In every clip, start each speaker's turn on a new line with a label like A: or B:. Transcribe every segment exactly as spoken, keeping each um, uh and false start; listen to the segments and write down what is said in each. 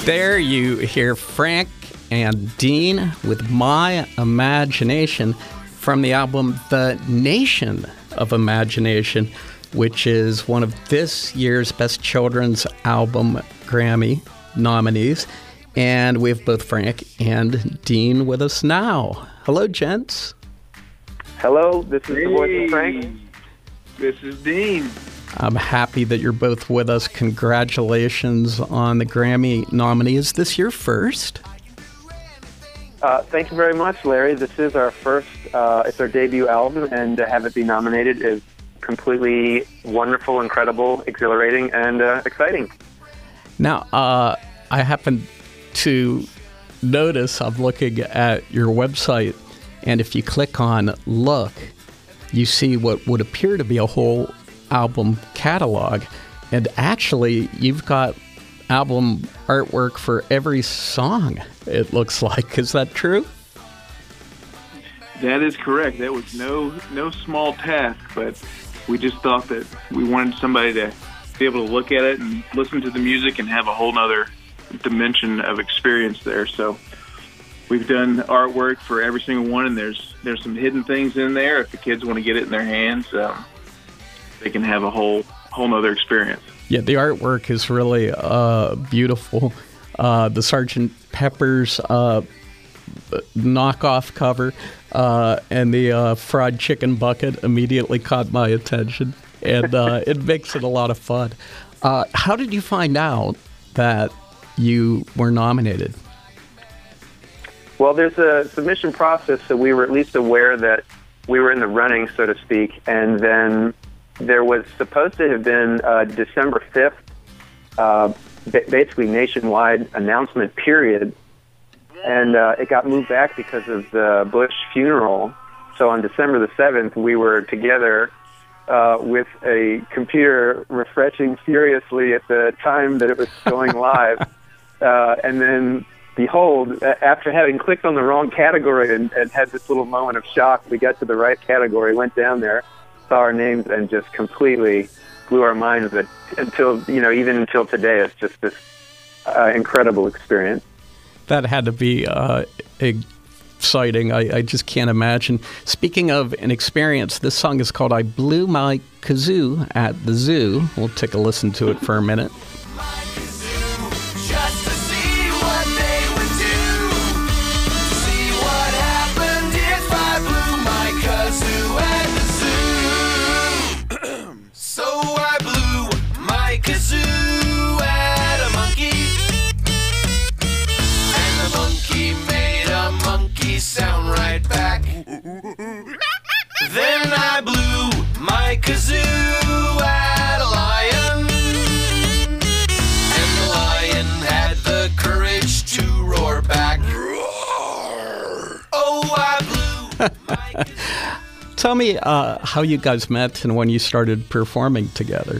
A: There you hear Frank and Dean with My Imagination from the album The Nation of Imagination, which is one of this year's Best Children's Album Grammy nominees. And we have both Frank and Dean with us now. Hello, gents.
B: Hello, this is
C: hey,
B: the voice of Frank.
C: This is Dean.
A: I'm happy that you're both with us. Congratulations on the Grammy nominee. Is this your first?
B: Uh, thank you very much, Larry. This is our first, uh, it's our debut album, and to have it be nominated is completely wonderful, incredible, exhilarating, and uh, exciting.
A: Now, uh, I happen to notice, I'm looking at your website, and if you click on Look, you see what would appear to be a whole album catalog, and actually you've got album artwork for every song, it looks like. Is that true?
C: That is correct. That was no no small task, but we just thought that we wanted somebody to be able to look at it and listen to the music and have a whole nother dimension of experience there. So we've done artwork for every single one, and there's there's some hidden things in there. If the kids want to get it in their hands, um, they can have a whole whole nother experience.
A: Yeah, the artwork is really uh, beautiful. Uh, the Sergeant Pepper's uh, knockoff cover uh, and the uh, fried chicken bucket immediately caught my attention, and uh, it makes it a lot of fun. Uh, how did you find out that you were nominated?
B: Well, there's a submission process, so we were at least aware that we were in the running, so to speak, and then there was supposed to have been uh, December fifth, uh, basically nationwide announcement period, and uh, it got moved back because of the Bush funeral. So on December the seventh, we were together uh, with a computer refreshing furiously at the time that it was going live, uh, and then behold, after having clicked on the wrong category and, and had this little moment of shock, we got to the right category, went down there, saw our names, and just completely blew our minds. That until, you know, even until today, it's just this uh, incredible experience.
A: That had to be uh, exciting. I, I just can't imagine. Speaking of an experience, this song is called I Blew My Kazoo at the Zoo. We'll take a listen to it for a minute.
D: Sound right back. Then I blew my kazoo at a lion, and the lion had the courage to roar back. Roar. Oh, I blew my kazoo.
A: Tell me uh, how you guys met and when you started performing together.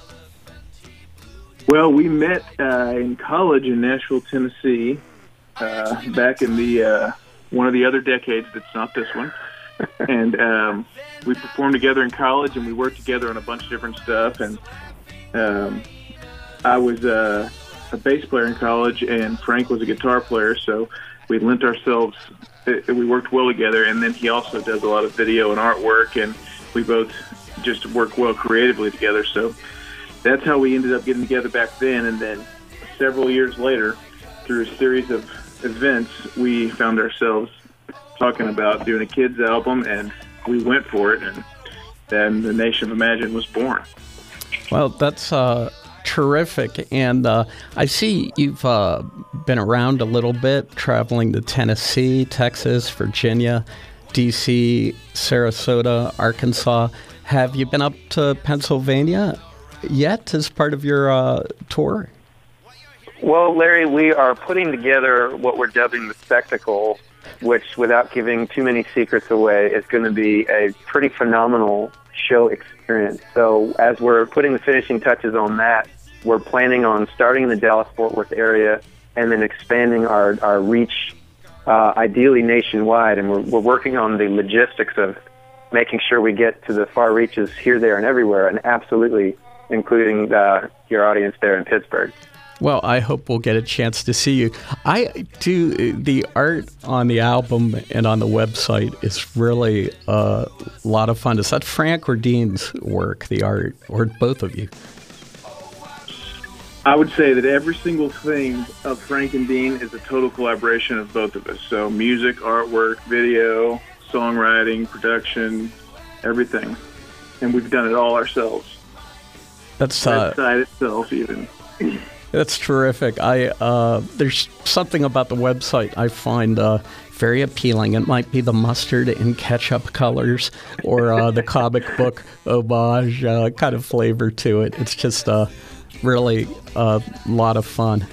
C: Well, we met uh, in college in Nashville, Tennessee, uh, back in the uh, one of the other decades that's not this one. And um, we performed together in college, and we worked together on a bunch of different stuff. And um, I was uh, a bass player in college, and Frank was a guitar player, so we lent ourselves, it, we worked well together. And then he also does a lot of video and artwork, and we both just work well creatively together. So that's how we ended up getting together back then. And then several years later, through a series of events, we found ourselves talking about doing a kids album, and we went for it, and then the Nation of Imagine was born.
A: Well, that's uh, terrific, and uh, I see you've uh, been around a little bit, traveling to Tennessee, Texas, Virginia, D C, Sarasota, Arkansas. Have you been up to Pennsylvania yet as part of your uh, tour?
B: Well, Larry, we are putting together what we're dubbing the Spectacle, which, without giving too many secrets away, is going to be a pretty phenomenal show experience. So as we're putting the finishing touches on that, we're planning on starting in the Dallas-Fort Worth area and then expanding our, our reach, uh, ideally nationwide. And we're, we're working on the logistics of making sure we get to the far reaches here, there, and everywhere, and absolutely including uh, your audience there in Pittsburgh.
A: Well, I hope we'll get a chance to see you. I do the art on the album and on the website is really a lot of fun. Is that Frank or Dean's work, the art, or both of you?
C: I would say that every single thing of Frank and Dean is a total collaboration of both of us. So music, artwork, video, songwriting, production, everything. And we've done it all ourselves.
A: That's
C: uh,
A: uh,
C: website itself even.
A: That's terrific. I uh, there's something about the website I find uh, very appealing. It might be the mustard and ketchup colors or uh, the comic book homage uh, kind of flavor to it. It's just uh, really a lot of fun.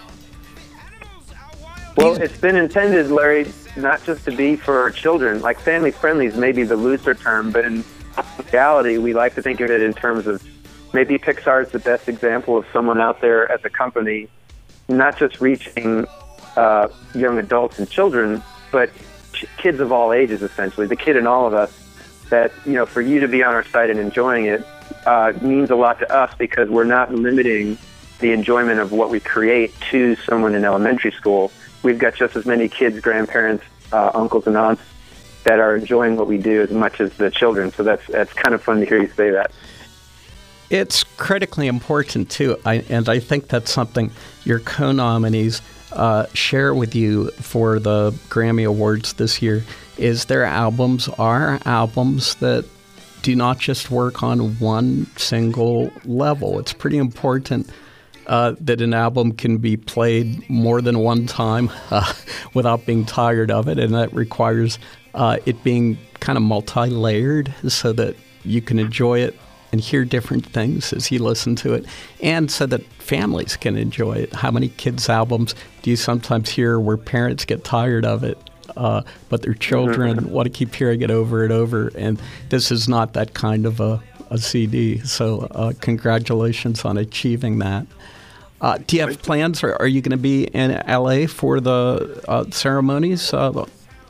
B: Well, it's been intended, Larry, not just to be for children. Like family friendly is maybe the looser term, but in reality, we like to think of it in terms of maybe Pixar is the best example of someone out there as a company, not just reaching uh, young adults and children, but ch- kids of all ages, essentially, the kid in all of us, that, you know, for you to be on our site and enjoying it uh, means a lot to us because we're not limiting the enjoyment of what we create to someone in elementary school. We've got just as many kids, grandparents, uh, uncles and aunts that are enjoying what we do as much as the children. So that's that's kind of fun to hear you say that.
A: It's critically important, too, I, and I think that's something your co-nominees uh, share with you for the Grammy Awards this year, is their albums are albums that do not just work on one single level. It's pretty important uh, that an album can be played more than one time uh, without being tired of it, and that requires uh, it being kind of multi-layered so that you can enjoy it and hear different things as you listen to it, and so that families can enjoy it. How many kids' albums do you sometimes hear where parents get tired of it, uh, but their children mm-hmm. want to keep hearing it over and over? And this is not that kind of a, a C D. So uh, congratulations on achieving that. Uh, do you have plans, or are you going to be in L A for the uh, ceremonies? Uh,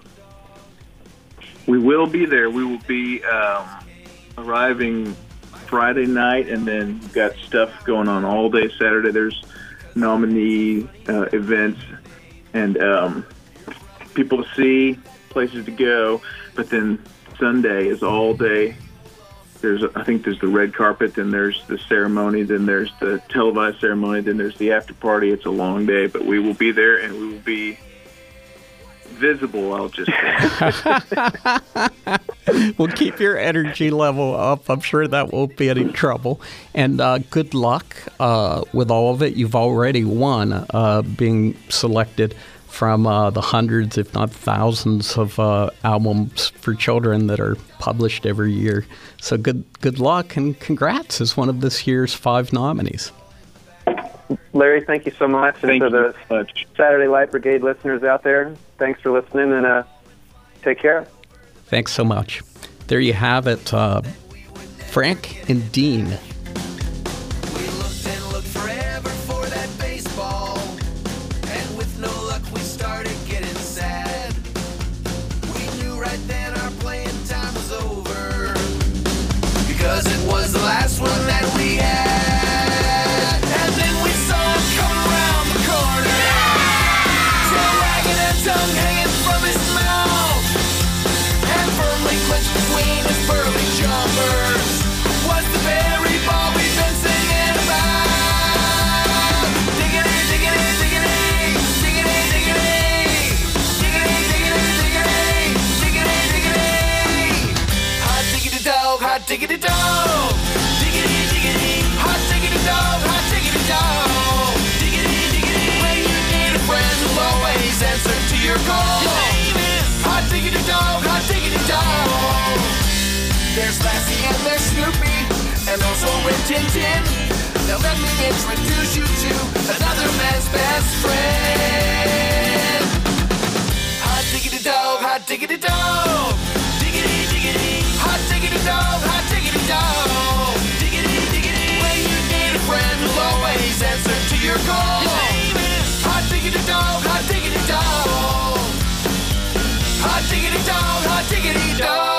C: we will be there. We will be um, arriving Friday night, and then we've got stuff going on all day Saturday. There's nominee uh, events and um, people to see, places to go. But then Sunday is all day. There's, I think there's the red carpet, then there's the ceremony, then there's the televised ceremony, then there's the after party. It's a long day, but we will be there, and we will be visible, I'll just say.
A: Well, keep your energy level up. I'm sure that won't be any trouble. And uh, good luck uh, with all of it. You've already won uh, being selected from uh, the hundreds, if not thousands, of uh, albums for children that are published every year. So good, good luck and congrats as one of this year's five nominees.
B: Larry, thank you so much. And
C: thank
B: to the
C: you much.
B: Saturday Light Brigade listeners out there, thanks for listening, and uh, take care.
A: Thanks so much. There you have it, uh, Frank and Dean.
D: We looked and looked forever for that baseball, and with no luck we started getting sad. We knew right then our playing time was over, because it was the last one that we had. Tongue hanging from his mouth, and firmly clenched between his burly jumpers was the very ball we've been singing about. Diggity, diggity, diggity, diggity, diggity, diggity, diggity, diggity, diggity, diggity. Hot diggity dog, hot diggity dog, diggity, diggity, hot diggity dog, hot diggity dog, diggity, diggity. When you need a friend who'll always answer your call. Your name is Hot Diggity Dog, Hot Diggity Dog. There's Lassie and there's Snoopy, and also Rin Tin Tin. Now let me introduce you to another man's best friend. Hot Diggity Dog, Hot Diggity Dog, diggity, diggity, Hot Diggity Dog, Hot Diggity Dog, diggity, diggity. When you need a friend who'll always answer to your call. Your name is Hot Diggity Dog, Hot Diggity Dog. Hot diggity dog, hot diggity dog.